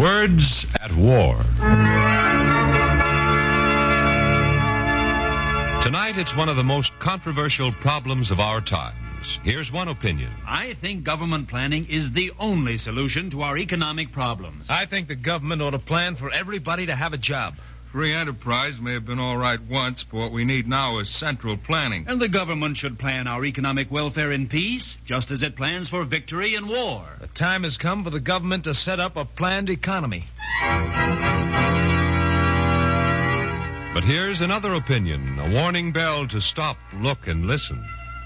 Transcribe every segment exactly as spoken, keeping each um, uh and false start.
Words at War. Tonight, it's one of the most controversial problems of our times. Here's one opinion. I think government planning is the only solution to our economic problems. I think the government ought to plan for everybody to have a job. Free enterprise may have been all right once, but what we need now is central planning. And the government should plan our economic welfare in peace, just as it plans for victory in war. The time has come for the government to set up a planned economy. But here's another opinion, a warning bell to stop, look, and listen.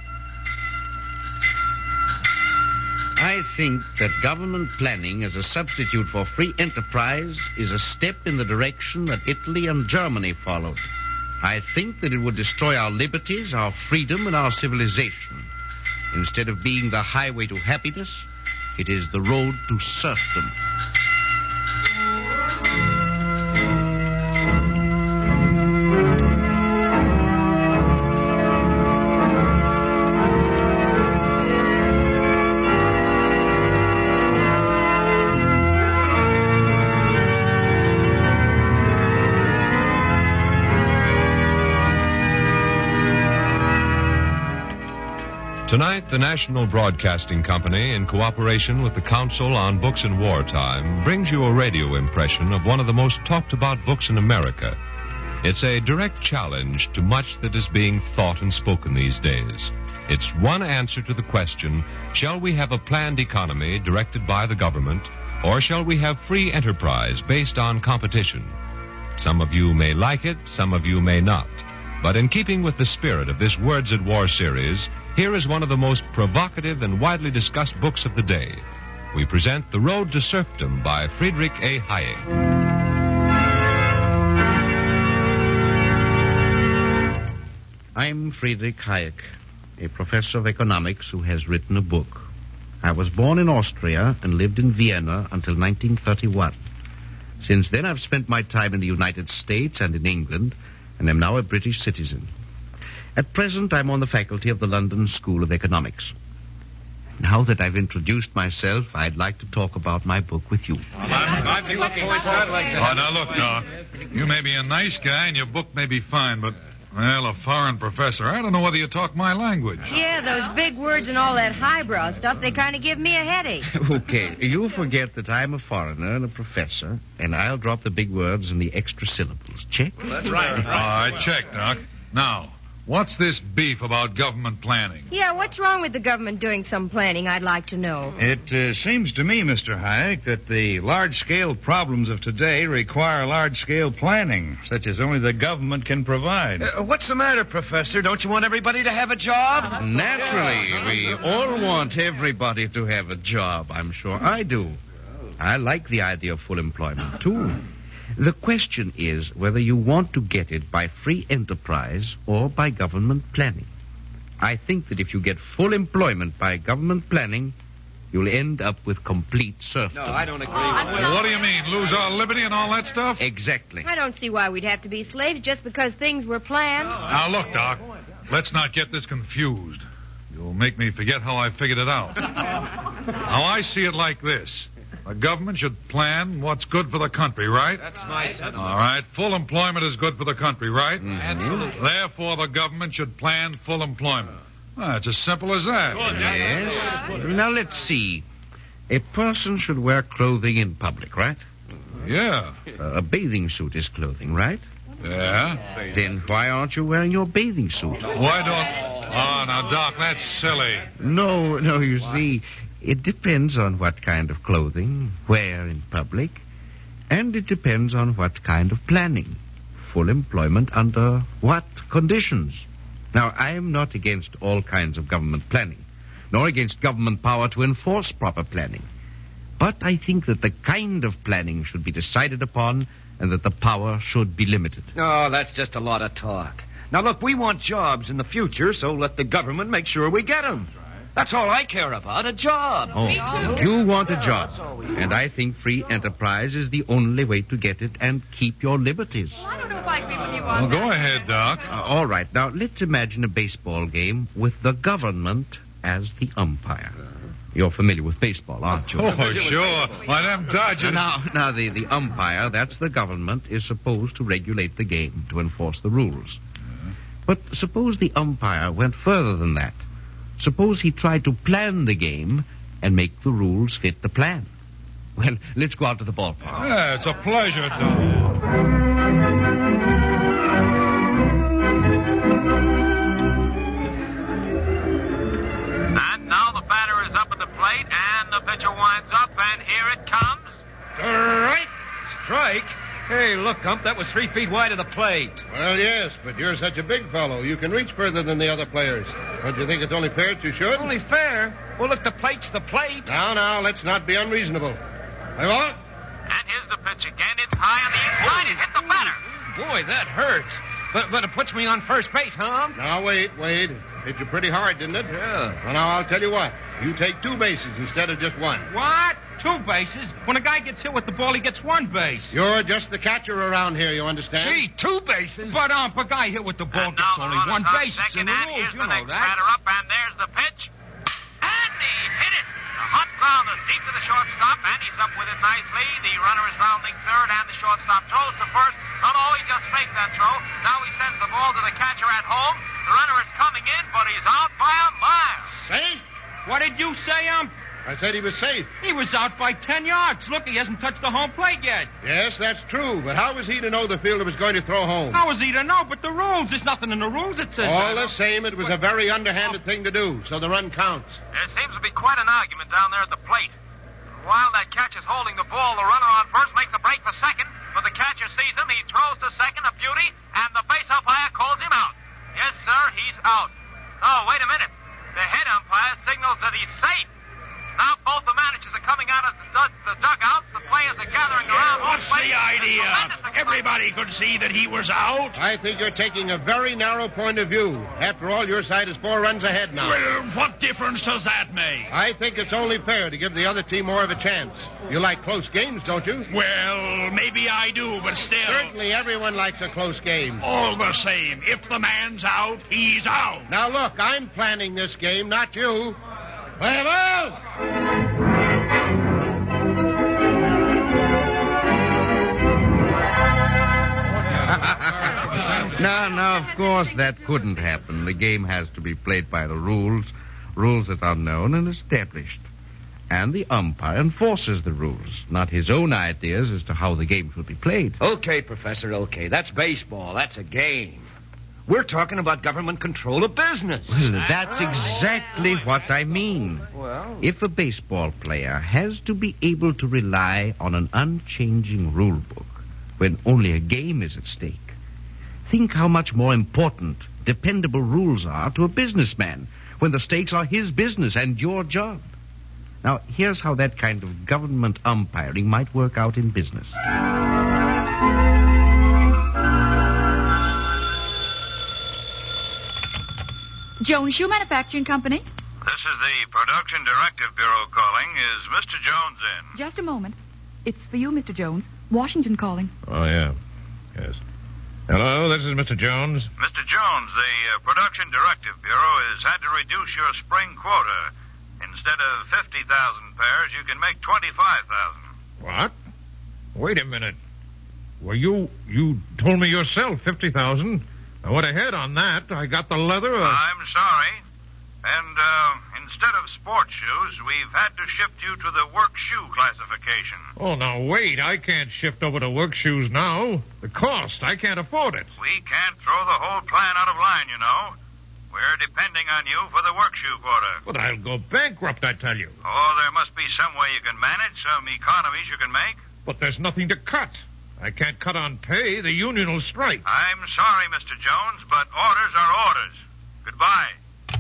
I think that government planning as a substitute for free enterprise is a step in the direction that Italy and Germany followed. I think that it would destroy our liberties, our freedom, and our civilization. Instead of being the highway to happiness, it is the road to serfdom. Tonight, the National Broadcasting Company, in cooperation with the Council on Books in Wartime, brings you a radio impression of one of the most talked about books in America. It's a direct challenge to much that is being thought and spoken these days. It's one answer to the question, shall we have a planned economy directed by the government, or shall we have free enterprise based on competition? Some of you may like it, some of you may not. But in keeping with the spirit of this Words at War series, here is one of the most provocative and widely discussed books of the day. We present The Road to Serfdom by Friedrich A. Hayek. I'm Friedrich Hayek, a professor of economics who has written a book. I was born in Austria and lived in Vienna until nineteen thirty-one. Since then, I've spent my time in the United States and in England, and am now a British citizen. At present, I'm on the faculty of the London School of Economics. Now that I've introduced myself, I'd like to talk about my book with you. I'd be looking forward to it like that. Oh, now look, Doc. You may be a nice guy and your book may be fine, but, well, a foreign professor, I don't know whether you talk my language. Yeah, those big words and all that highbrow stuff, they kind of give me a headache. Okay, you forget that I'm a foreigner and a professor, and I'll drop the big words and the extra syllables. Check? That's right. All right, check, Doc. Now, what's this beef about government planning? Yeah, what's wrong with the government doing some planning, I'd like to know. It uh, seems to me, Mister Hayek, that the large-scale problems of today require large-scale planning, such as only the government can provide. Uh, what's the matter, Professor? Don't you want everybody to have a job? Naturally, we all want everybody to have a job. I'm sure I do. I like the idea of full employment, too. The question is whether you want to get it by free enterprise or by government planning. I think that if you get full employment by government planning, you'll end up with complete serfdom. No, I don't agree. Well, what do you mean, lose our liberty and all that stuff? Exactly. I don't see why we'd have to be slaves just because things were planned. Now, look, Doc, let's not get this confused. You'll make me forget how I figured it out. Now, I see it like this. The government should plan what's good for the country, right? That's my sentiment. All right. Full employment is good for the country, right? Mm-hmm. Absolutely. Therefore, the government should plan full employment. Well, it's as simple as that. Yes. Now, let's see. A person should wear clothing in public, right? Yeah. Uh, a bathing suit is clothing, right? Yeah. Then why aren't you wearing your bathing suit? Why don't... Oh, now, Doc, that's silly. No, no, you see... It depends on what kind of clothing, where in public, and it depends on what kind of planning. Full employment under what conditions? Now, I'm not against all kinds of government planning, nor against government power to enforce proper planning. But I think that the kind of planning should be decided upon and that the power should be limited. No, that's just a lot of talk. Now, look, we want jobs in the future, so let the government make sure we get them. That's all I care about, a job. Oh, you want a job. And I think free enterprise is the only way to get it and keep your liberties. Well, I don't know if I agree with you Well, on go ahead, Doc. Uh, all right. Now, let's imagine a baseball game with the government as the umpire. You're familiar with baseball, aren't you? Oh, sure. Why, them Dodgers... Now, now the, the umpire, that's the government, is supposed to regulate the game, to enforce the rules. But suppose the umpire went further than that. Suppose he tried to plan the game and make the rules fit the plan. Well, let's go out to the ballpark. Yeah, it's a pleasure, Doc. And now the batter is up at the plate, and the pitcher winds up, and here it comes. Strike! Strike? Hey, look, Ump, that was three feet wide of the plate. Well, yes, but you're such a big fellow. You can reach further than the other players. Don't you think it's only fair that you should? Only fair? Well, look, the plate's the plate. Now, now, let's not be unreasonable. Play ball. And here's the pitch again. It's high on the inside. It hit the batter. Boy, that hurts. But, but it puts me on first base, huh, Ump? Now, wait, wait. Hit you pretty hard, didn't it? Yeah. Well, now, I'll tell you what. You take two bases instead of just one. What? Two bases? When a guy gets hit with the ball, he gets one base. You're just the catcher around here, you understand? Gee, two bases? But, um, a guy hit with the ball And gets now the only one runner's on base. It's in second, the and rules, here's you the know next that. batter up, and there's the pitch. And he hit it. It's a hot grounder deep to the shortstop, and he's up with it nicely. The runner is rounding third, and the shortstop throws to first. Not all, he just faked that throw. Now he sends the ball to the catcher at home. The runner is coming in, but he's out by a mile. Safe? What did you say, um? I said he was safe. He was out by ten yards. Look, he hasn't touched the home plate yet. Yes, that's true, but how was he to know the fielder was going to throw home? How was he to know? But the rules. There's nothing in the rules that says All that. the same, it was a very underhanded thing to do, so the run counts. There seems to be quite an argument down there at the plate. While that catcher's holding the ball, the runner on first makes a break for second. But the catcher sees him. He throws to second, a beauty, and the base umpire calls him out. Yes, sir, he's out. Oh, wait a minute. The head umpire signals that he's safe. Now both the managers are coming out of the, dug- the dugout. The players are gathering around. What's the idea? Everybody could see that he was out. I think you're taking a very narrow point of view. After all, your side is four runs ahead now. Well, what difference does that make? I think it's only fair to give the other team more of a chance. You like close games, don't you? Well, maybe I do, but still. Certainly everyone likes a close game. All the same, if the man's out, he's out. Now, look, I'm planning this game, not you. Play ball! No, no, of course that couldn't happen. The game has to be played by the rules, rules that are known and established. And the umpire enforces the rules, not his own ideas as to how the game should be played. Okay, Professor, okay. That's baseball. That's a game. We're talking about government control of business. Well, that's exactly what I mean. Well, If a baseball player has to be able to rely on an unchanging rule book when only a game is at stake, think how much more important dependable rules are to a businessman when the stakes are his business and your job. Now, here's how that kind of government umpiring might work out in business. Jones Shoe Manufacturing Company. This is the Production Directive Bureau calling. Is Mister Jones in? Just a moment. It's for you, Mister Jones. Washington calling. Oh, yeah. Yes. Hello, this is Mister Jones. Mister Jones, the uh, Production Directive Bureau has had to reduce your spring quota. Instead of fifty thousand pairs, you can make twenty-five thousand. What? Wait a minute. Well, you you told me yourself fifty thousand. I went ahead on that. I got the leather. Uh... I'm sorry. And uh, instead of sports shoes, we've had to shift you to the work shoe classification. Oh, now wait. I can't shift over to work shoes now. The cost. I can't afford it. We can't throw the whole plan out of line, you know. We're depending on you for the work shoe quota. But I'll go bankrupt, I tell you. Oh, there must be some way you can manage, some economies you can make. But there's nothing to cut. I can't cut on pay. The union will strike. I'm sorry, Mister Jones, but orders are orders. Goodbye.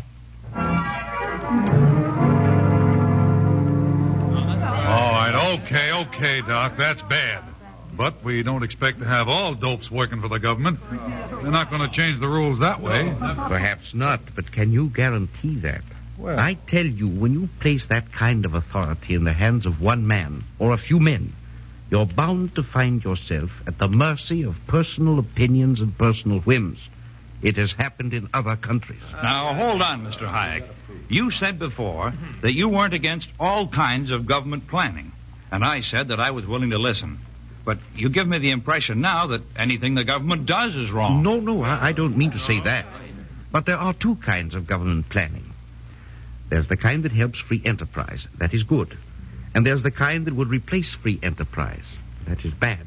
All right, okay, okay, Doc. That's bad. But we don't expect to have all dopes working for the government. They're not going to change the rules that way. Perhaps not, but can you guarantee that? Well, I tell you, when you place that kind of authority in the hands of one man or a few men, you're bound to find yourself at the mercy of personal opinions and personal whims. It has happened in other countries. Now, hold on, Mister Hayek. You said before that you weren't against all kinds of government planning. And I said that I was willing to listen. But you give me the impression now that anything the government does is wrong. No, no, I, I don't mean to say that. But there are two kinds of government planning. There's the kind that helps free enterprise. That is good. And there's the kind that would replace free enterprise. That is bad.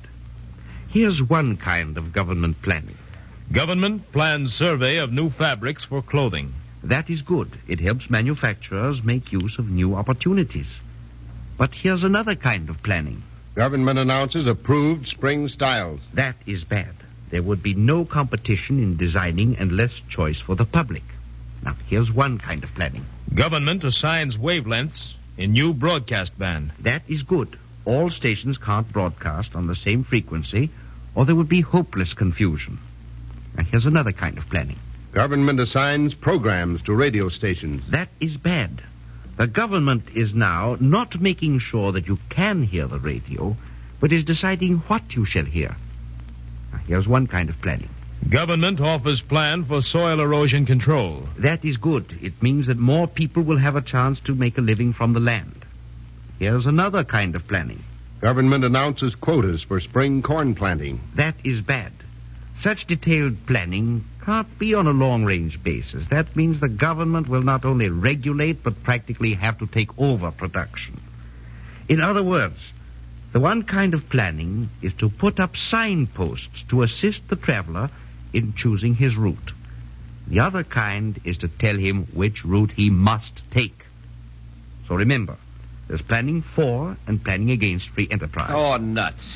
Here's one kind of government planning. Government plans survey of new fabrics for clothing. That is good. It helps manufacturers make use of new opportunities. But here's another kind of planning. Government announces approved spring styles. That is bad. There would be no competition in designing and less choice for the public. Now, here's one kind of planning. Government assigns wavelengths in new broadcast band. That is good. All stations can't broadcast on the same frequency, or there would be hopeless confusion. And here's another kind of planning. Government assigns programs to radio stations. That is bad. The government is now not making sure that you can hear the radio, but is deciding what you shall hear. Now, here's one kind of planning. Government offers plan for soil erosion control. That is good. It means that more people will have a chance to make a living from the land. Here's another kind of planning. Government announces quotas for spring corn planting. That is bad. Such detailed planning can't be on a long-range basis. That means the government will not only regulate, but practically have to take over production. In other words, the one kind of planning is to put up signposts to assist the traveler in choosing his route. The other kind is to tell him which route he must take. So remember, there's planning for and planning against free enterprise. Oh, nuts.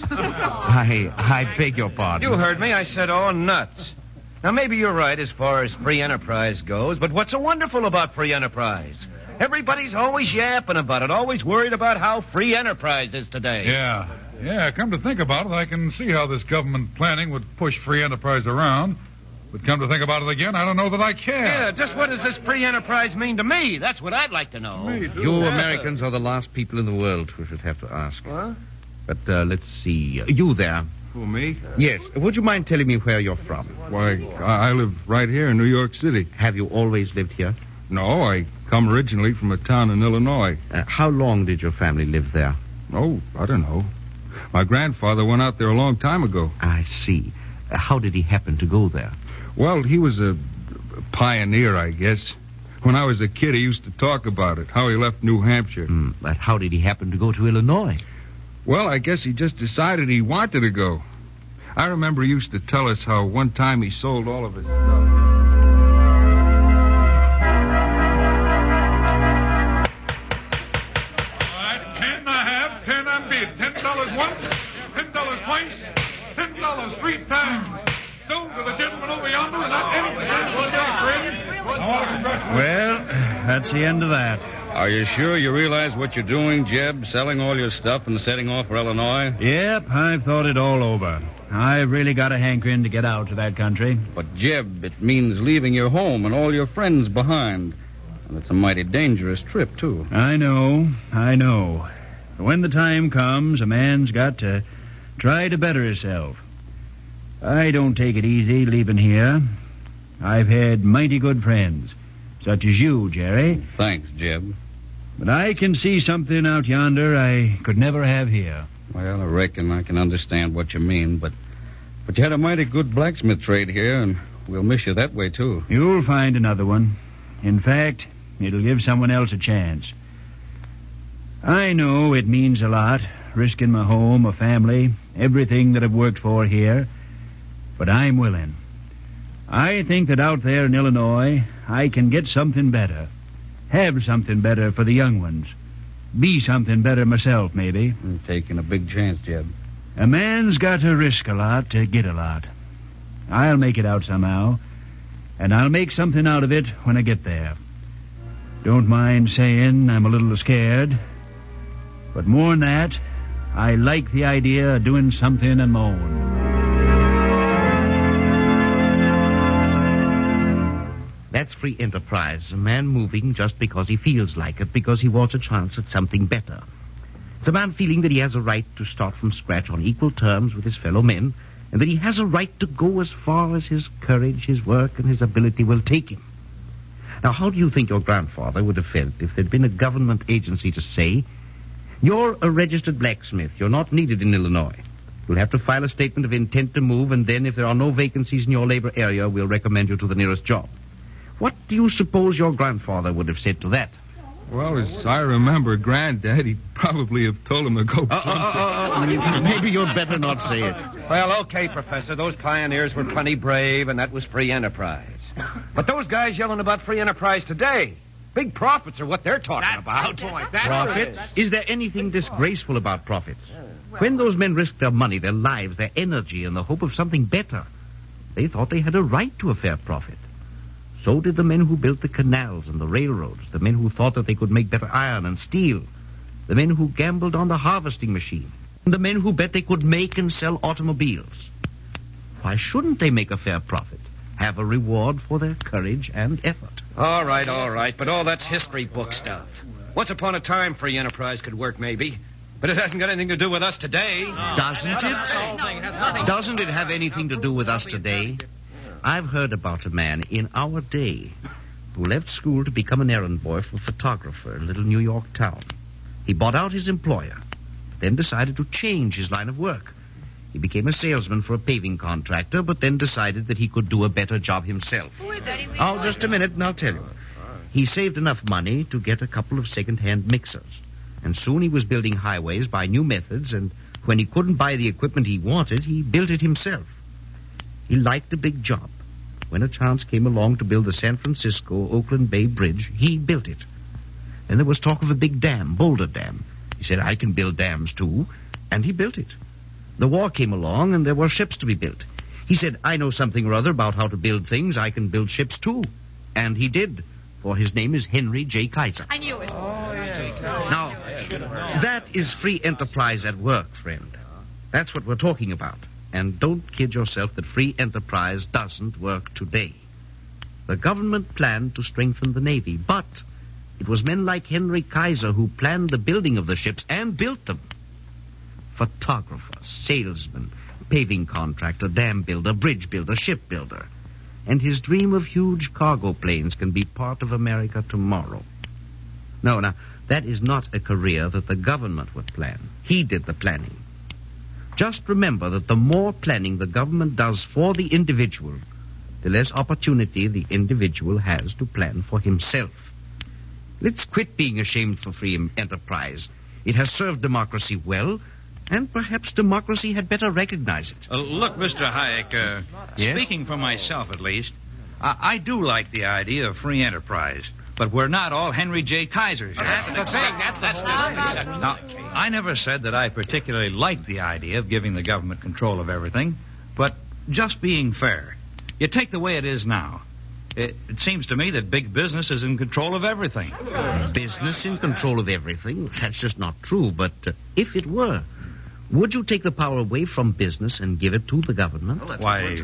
I, I beg your pardon. You heard me. I said, oh, nuts. Now, maybe you're right as far as free enterprise goes, but what's so wonderful about free enterprise? Everybody's always yapping about it, always worried about how free enterprise is today. Yeah. Yeah, come to think about it, I can see how this government planning would push free enterprise around. But come to think about it again, I don't know that I can. Yeah, just what does this free enterprise mean to me? That's what I'd like to know. Me too. You Americans are the last people in the world who should have to ask. What? But uh, let's see. You there. Who, me? Yes. Would you mind telling me where you're from? Why, I I live right here in New York City. Have you always lived here? No, I come originally from a town in Illinois. Uh, how long did your family live there? Oh, I don't know. My grandfather went out there a long time ago. I see. Uh, how did he happen to go there? Well, he was a pioneer, I guess. When I was a kid, he used to talk about it, how he left New Hampshire. Mm, but how did he happen to go to Illinois? Well, I guess he just decided he wanted to go. I remember he used to tell us how one time he sold all of his stuff. All right, can I have ten and bid? Ten dollars once, ten dollars twice, ten dollars three times. Go to the gentleman over yonder and not anything. Well, that's the end of that. Are you sure you realize what you're doing, Jeb? Selling all your stuff and setting off for Illinois? Yep, I've thought it all over. I've really got a hankering to get out to that country. But, Jeb, it means leaving your home and all your friends behind. And it's a mighty dangerous trip, too. I know, I know. But when the time comes, a man's got to try to better himself. I don't take it easy leaving here. I've had mighty good friends, such as you, Jerry. Thanks, Jeb. But I can see something out yonder I could never have here. Well, I reckon I can understand what you mean, but but you had a mighty good blacksmith trade here, and we'll miss you that way, too. You'll find another one. In fact, it'll give someone else a chance. I know it means a lot, risking my home, a family, everything that I've worked for here, but I'm willing. I think that out there in Illinois, I can get something better. Have something better for the young ones. Be something better myself, maybe. You're taking a big chance, Jeb. A man's got to risk a lot to get a lot. I'll make it out somehow, and I'll make something out of it when I get there. Don't mind saying I'm a little scared, but more than that, I like the idea of doing something on my own. That's free enterprise, a man moving just because he feels like it, because he wants a chance at something better. It's a man feeling that he has a right to start from scratch on equal terms with his fellow men, and that he has a right to go as far as his courage, his work, and his ability will take him. Now, how do you think your grandfather would have felt if there'd been a government agency to say, you're a registered blacksmith, you're not needed in Illinois. You'll have to file a statement of intent to move, and then if there are no vacancies in your labor area, we'll recommend you to the nearest job. What do you suppose your grandfather would have said to that? Well, as I remember, Granddad, he'd probably have told him to go... Uh, uh, uh, uh, maybe you'd better not say it. Well, okay, Professor, those pioneers were plenty brave, and that was free enterprise. But those guys yelling about free enterprise today, big profits are what they're talking That's about. the point. That's Profits? Is there anything disgraceful about profits? When those men risked their money, their lives, their energy, in the hope of something better, they thought they had a right to a fair profit. So did the men who built the canals and the railroads, the men who thought that they could make better iron and steel, the men who gambled on the harvesting machine, the men who bet they could make and sell automobiles. Why shouldn't they make a fair profit, have a reward for their courage and effort? All right, all right, but all that's history book stuff. Once upon a time, free enterprise could work, maybe. But it hasn't got anything to do with us today. Doesn't it? Doesn't it have anything to do with us today? I've heard about a man in our day who left school to become an errand boy for a photographer in a little New York town. He bought out his employer, then decided to change his line of work. He became a salesman for a paving contractor, but then decided that he could do a better job himself. Oh, just a minute and I'll tell you. He saved enough money to get a couple of second-hand mixers. And soon he was building highways by new methods, and when he couldn't buy the equipment he wanted, he built it himself. He liked a big job. When a chance came along to build the San Francisco-Oakland Bay Bridge, he built it. Then there was talk of a big dam, Boulder Dam. He said, I can build dams too, and he built it. The war came along, and there were ships to be built. He said, I know something or other about how to build things. I can build ships too. And he did, for his name is Henry J. Kaiser. I knew it. Oh, yes. Now, that is free enterprise at work, friend. That's what we're talking about. And don't kid yourself that free enterprise doesn't work today. The government planned to strengthen the Navy, but it was men like Henry Kaiser who planned the building of the ships and built them. Photographer, salesman, paving contractor, dam builder, bridge builder, ship builder. And his dream of huge cargo planes can be part of America tomorrow. No, now, that is not a career that the government would plan. He did the planning. Just remember that the more planning the government does for the individual, the less opportunity the individual has to plan for himself. Let's quit being ashamed for free enterprise. It has served democracy well, and perhaps democracy had better recognize it. Uh, look, Mister Hayek, uh, yes? Speaking for myself at least, I-, I do like the idea of free enterprise. But we're not all Henry J. Kaisers. That's the thing. That's, that's just an exception. Now, I never said that I particularly liked the idea of giving the government control of everything, but just being fair. You take the way it is now. It, it seems to me that big business is in control of everything. Business in control of everything? That's just not true, but uh, if it were, would you take the power away from business and give it to the government? Well, Why,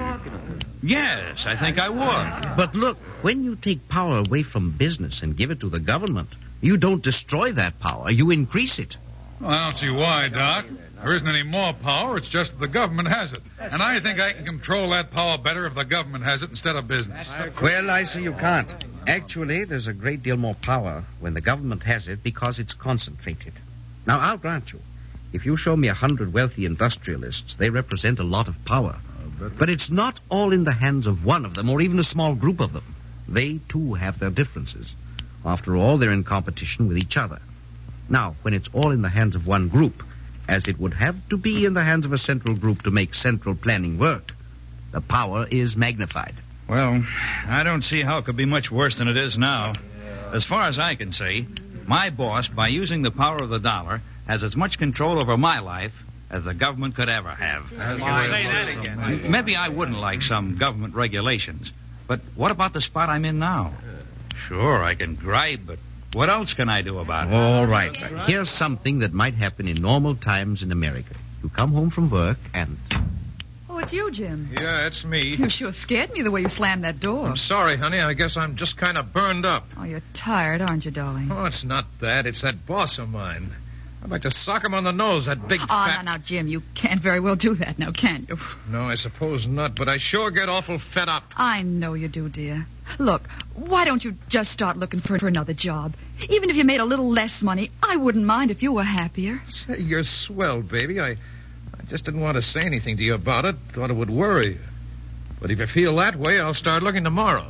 yes, I think I would. But look, when you take power away from business and give it to the government, you don't destroy that power, you increase it. Well, I don't see why, Doc. There isn't any more power, it's just that the government has it. And I think I can control that power better if the government has it instead of business. Well, I see you can't. Actually, there's a great deal more power when the government has it because it's concentrated. Now, I'll grant you, if you show me a hundred wealthy industrialists, they represent a lot of power. But it's not all in the hands of one of them or even a small group of them. They, too, have their differences. After all, they're in competition with each other. Now, when it's all in the hands of one group, as it would have to be in the hands of a central group to make central planning work, the power is magnified. Well, I don't see how it could be much worse than it is now. As far as I can see, my boss, by using the power of the dollar, has as much control over my life as the government could ever have. Say that again. Maybe I wouldn't like some government regulations, but what about the spot I'm in now? Sure, I can gripe, but what else can I do about it? All right, sir. Here's something that might happen in normal times in America. You come home from work and... Oh, it's you, Jim. Yeah, it's me. You sure scared me the way you slammed that door. I'm sorry, honey. I guess I'm just kind of burned up. Oh, you're tired, aren't you, darling? Oh, it's not that. It's that boss of mine. I'd like to sock him on the nose, that big Oh, fat... now, now, Jim, you can't very well do that now, can you? No, I suppose not, but I sure get awful fed up. I know you do, dear. Look, why don't you just start looking for, for another job? Even if you made a little less money, I wouldn't mind if you were happier. Say, you're swell, baby. I, I just didn't want to say anything to you about it. Thought it would worry you. But if you feel that way, I'll start looking tomorrow.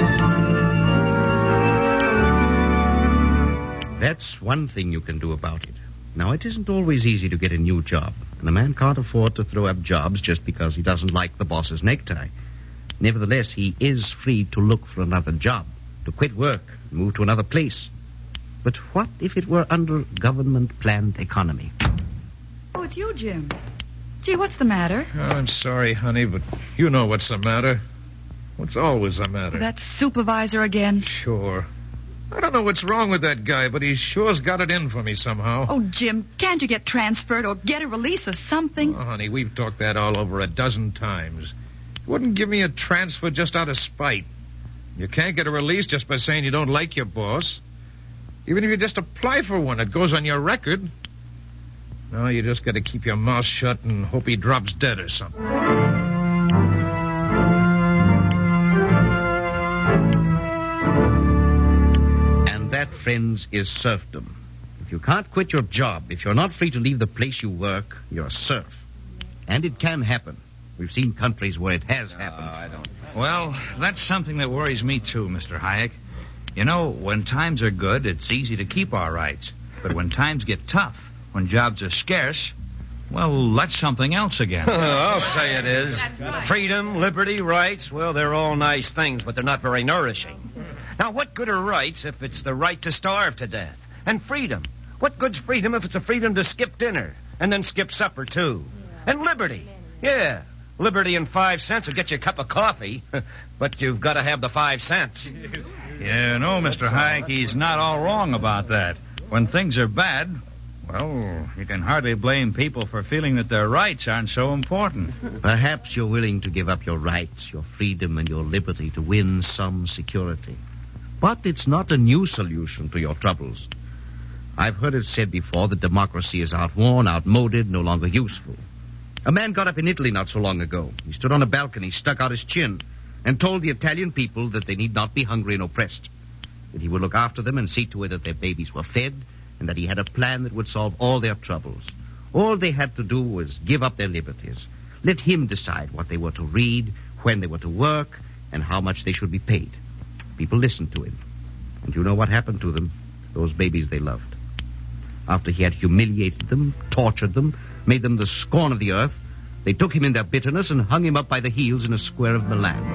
That's one thing you can do about it. Now, it isn't always easy to get a new job, and a man can't afford to throw up jobs just because he doesn't like the boss's necktie. Nevertheless, he is free to look for another job, to quit work, and move to another place. But what if it were under government-planned economy? Oh, it's you, Jim. Gee, what's the matter? Oh, I'm sorry, honey, but you know what's the matter. What's always the matter? That supervisor again? Sure. I don't know what's wrong with that guy, but he sure's got it in for me somehow. Oh, Jim, can't you get transferred or get a release or something? Oh, honey, we've talked that all over a dozen times. You wouldn't give me a transfer just out of spite. You can't get a release just by saying you don't like your boss. Even if you just apply for one, it goes on your record. No, you just got to keep your mouth shut and hope he drops dead or something. That, friends, is serfdom. If you can't quit your job, if you're not free to leave the place you work, you're a serf. And it can happen. We've seen countries where it has happened. I don't. Well, that's something that worries me, too, Mister Hayek. You know, when times are good, it's easy to keep our rights. But when times get tough, when jobs are scarce, well, that's something else again. I'll say it is. Freedom, liberty, rights, well, they're all nice things, but they're not very nourishing. Now, what good are rights if it's the right to starve to death? And freedom. What good's freedom if it's a freedom to skip dinner and then skip supper, too? And liberty. Yeah, liberty and five cents will get you a cup of coffee, but you've got to have the five cents. Yeah, no, Mister Hayek, he's not all wrong about that. When things are bad, well, you can hardly blame people for feeling that their rights aren't so important. Perhaps you're willing to give up your rights, your freedom, and your liberty to win some security. But it's not a new solution to your troubles. I've heard it said before that democracy is outworn, outmoded, no longer useful. A man got up in Italy not so long ago. He stood on a balcony, stuck out his chin, and told the Italian people that they need not be hungry and oppressed, that he would look after them and see to it that their babies were fed, and that he had a plan that would solve all their troubles. All they had to do was give up their liberties. Let him decide what they were to read, when they were to work, and how much they should be paid. People listened to him. And you know what happened to them? Those babies they loved. After he had humiliated them, tortured them, made them the scorn of the earth, they took him in their bitterness and hung him up by the heels in a square of Milan.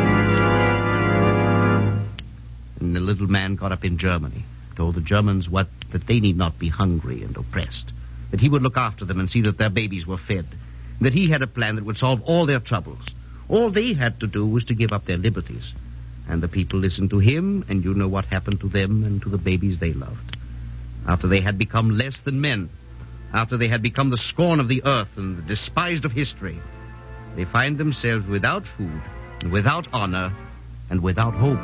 And the little man got up in Germany, told the Germans what that they need not be hungry and oppressed, that he would look after them and see that their babies were fed, and that he had a plan that would solve all their troubles. All they had to do was to give up their liberties. And the people listened to him, and you know what happened to them and to the babies they loved. After they had become less than men, after they had become the scorn of the earth and the despised of history, they find themselves without food, and without honor, and without hope.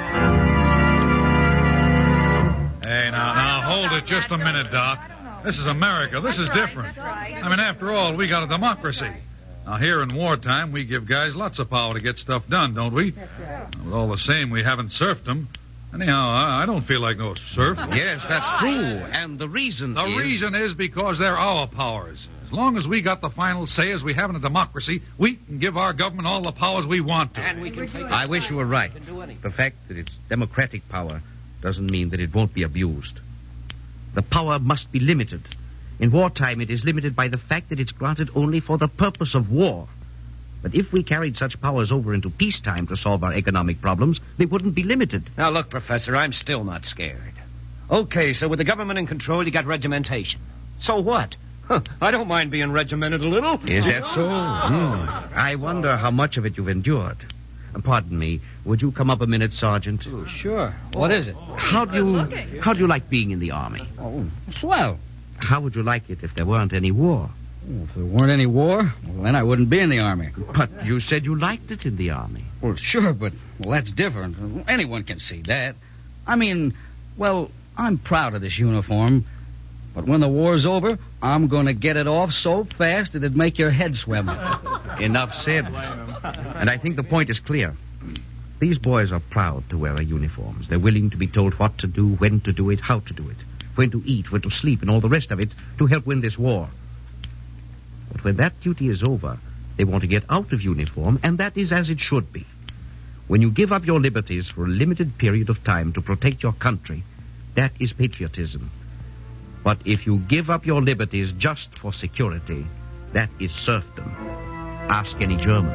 Hey, now, now, hold it just a minute, Doc. This is America. This is different. I mean, after all, we got a democracy. Now, here in wartime, we give guys lots of power to get stuff done, don't we? Well, all the same, we haven't serfed them. Anyhow, I, I don't feel like no serf. Yes, that's true. And the reason the is... The reason is because they're our powers. As long as we got the final say as we have in a democracy, we can give our government all the powers we want to. And we can take I wish you were right. The fact that it's democratic power doesn't mean that it won't be abused. The power must be limited. In wartime, it is limited by the fact that it's granted only for the purpose of war. But if we carried such powers over into peacetime to solve our economic problems, they wouldn't be limited. Now, look, Professor, I'm still not scared. Okay, so with the government in control, you got regimentation. So what? Huh, I don't mind being regimented a little. Is that so? Hmm. I wonder how much of it you've endured. Uh, Pardon me. Would you come up a minute, Sergeant? Oh, sure. What is it? How do you how do you like being in the Army? Oh, swell. How would you like it if there weren't any war? Oh, if there weren't any war, well, then I wouldn't be in the Army. But you said you liked it in the Army. Well, sure, but well, that's different. Anyone can see that. I mean, well, I'm proud of this uniform, But when the war's over, I'm going to get it off so fast it'd make your head swim. Enough said. And I think the point is clear. These boys are proud to wear their uniforms. They're willing to be told what to do, when to do it, how to do it, when to eat, when to sleep, and all the rest of it to help win this war. But when that duty is over, they want to get out of uniform, and that is as it should be. When you give up your liberties for a limited period of time to protect your country, that is patriotism. But if you give up your liberties just for security, that is serfdom. Ask any German.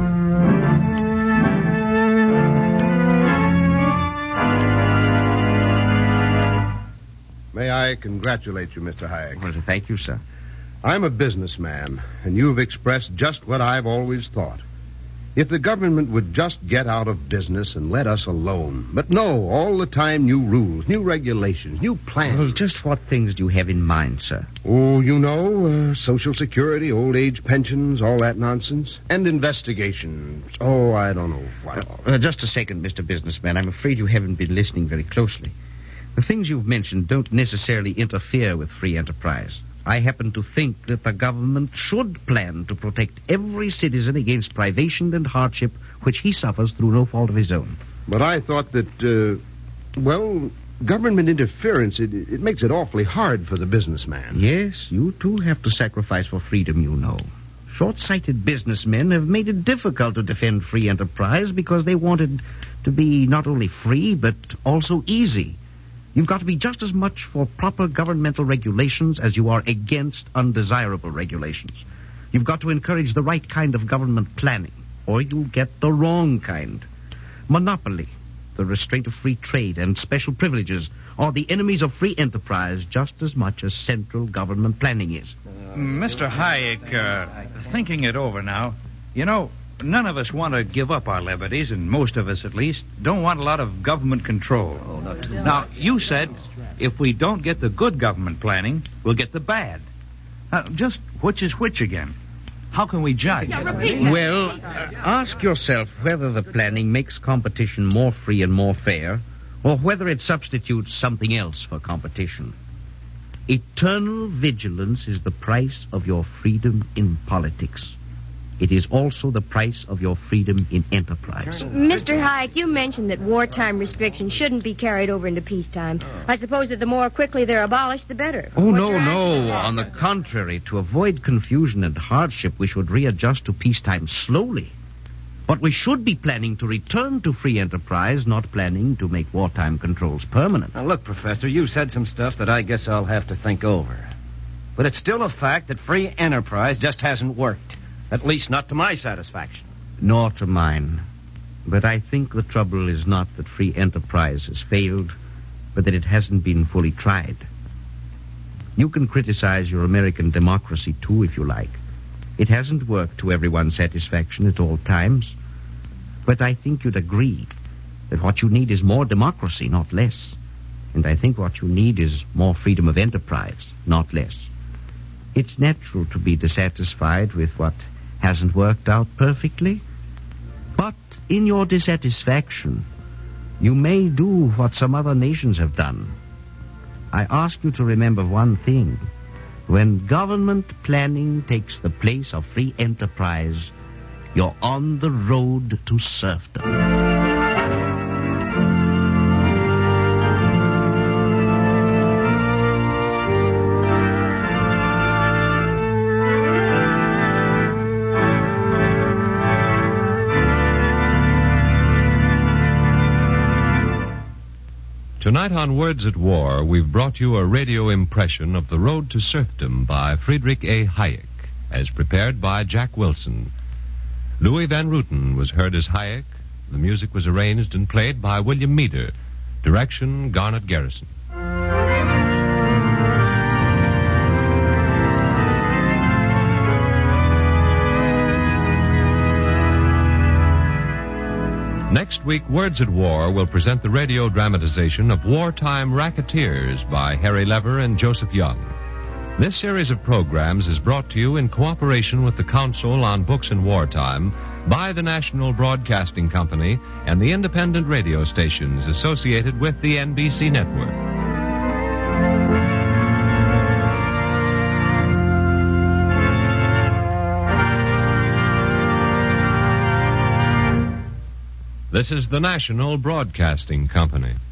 May I congratulate you, Mister Hayek? Well, thank you, sir. I'm a businessman, and you've expressed just what I've always thought. If the government would just get out of business and let us alone. But no, all the time new rules, new regulations, new plans. Well, just what things do you have in mind, sir? Oh, you know, uh, Social Security, old age pensions, all that nonsense. And investigations. Oh, I don't know what. Uh, just a second, Mister Businessman. I'm afraid you haven't been listening very closely. The things you've mentioned don't necessarily interfere with free enterprise. I happen to think that the government should plan to protect every citizen against privation and hardship which he suffers through no fault of his own. But I thought that, uh, well, government interference, it, it makes it awfully hard for the businessman. Yes, you too have to sacrifice for freedom, you know. Short-sighted businessmen have made it difficult to defend free enterprise because they wanted to be not only free, but also easy. You've got to be just as much for proper governmental regulations as you are against undesirable regulations. You've got to encourage the right kind of government planning, or you'll get the wrong kind. Monopoly, the restraint of free trade, and special privileges are the enemies of free enterprise just as much as central government planning is. Mister Hayek, uh, thinking it over now, you know, none of us want to give up our liberties, and most of us, at least, don't want a lot of government control. Oh, not now, you said if we don't get the good government planning, we'll get the bad. Uh, just which is which again? How can we judge? Well, uh, ask yourself whether the planning makes competition more free and more fair, or whether it substitutes something else for competition. Eternal vigilance is the price of your freedom in politics. It is also the price of your freedom in enterprise. Mister Hayek, you mentioned that wartime restrictions shouldn't be carried over into peacetime. I suppose that the more quickly they're abolished, the better. Oh, no, no. On the contrary, to avoid confusion and hardship, we should readjust to peacetime slowly. But we should be planning to return to free enterprise, not planning to make wartime controls permanent. Now, look, Professor, you've said some stuff that I guess I'll have to think over. But it's still a fact that free enterprise just hasn't worked. At least not to my satisfaction. Nor to mine. But I think the trouble is not that free enterprise has failed, but that it hasn't been fully tried. You can criticize your American democracy, too, if you like. It hasn't worked to everyone's satisfaction at all times. But I think you'd agree that what you need is more democracy, not less. And I think what you need is more freedom of enterprise, not less. It's natural to be dissatisfied with what hasn't worked out perfectly. But in your dissatisfaction, you may do what some other nations have done. I ask you to remember one thing. When government planning takes the place of free enterprise, you're on the road to serfdom. Tonight on Words at War, we've brought you a radio impression of The Road to Serfdom by Friedrich A. Hayek, as prepared by Jack Wilson. Louis Van Rooten was heard as Hayek. The music was arranged and played by William Meader. Direction, Garnet Garrison. Next week, Words at War will present the radio dramatization of Wartime Racketeers by Harry Lever and Joseph Young. This series of programs is brought to you in cooperation with the Council on Books in Wartime by the National Broadcasting Company and the independent radio stations associated with the N B C network. This is the National Broadcasting Company.